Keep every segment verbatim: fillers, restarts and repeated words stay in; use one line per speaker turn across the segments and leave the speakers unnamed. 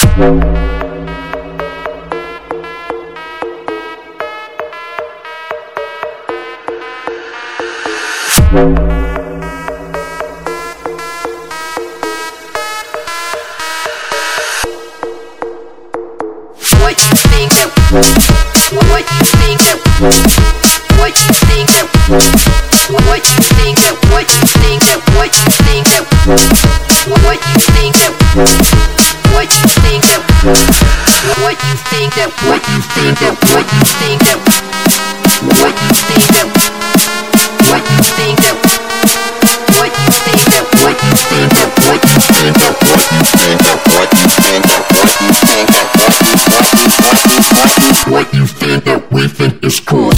What you think that? What you think that? What you think that? What you think that? What you think that? What you think that? What you think that? What you think that? What you think that? What you think that? What you think that? What you think that? What you think that? What you think that? What you think that? What you think that? What you think that? What you think that? What you think that? What you think that we think is cool.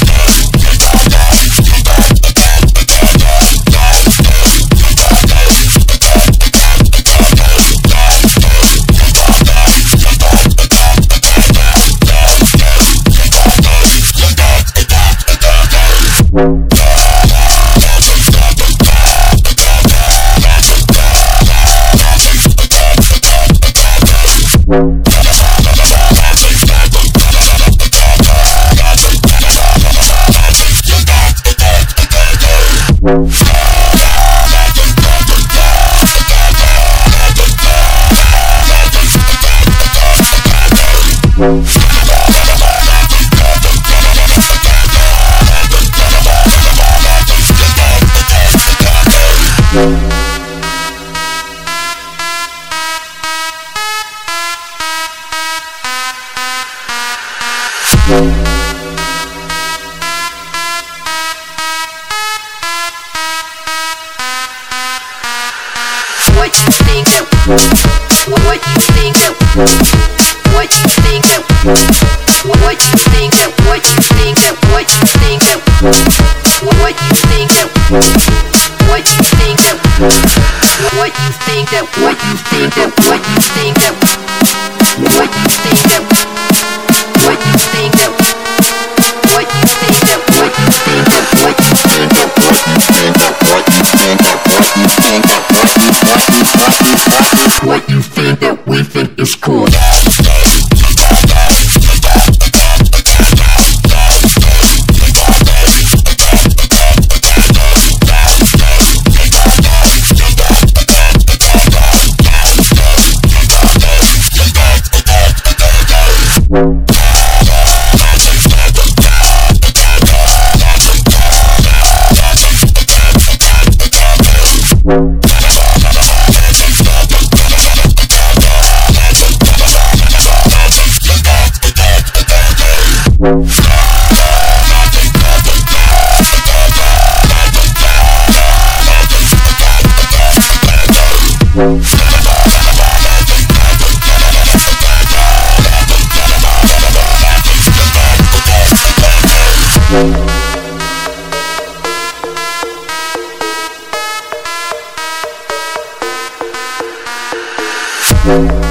What you think that? What you think that? What you think that? What you think that? What you think that? What you think that? What you think that? What you think that? What you think that? What you think that? What you think that? What you think that? What you think that? What you think that? What you think that? What you think that? What you think that? What you think that? What you think that? What you think that we think is cool. We'll be right back.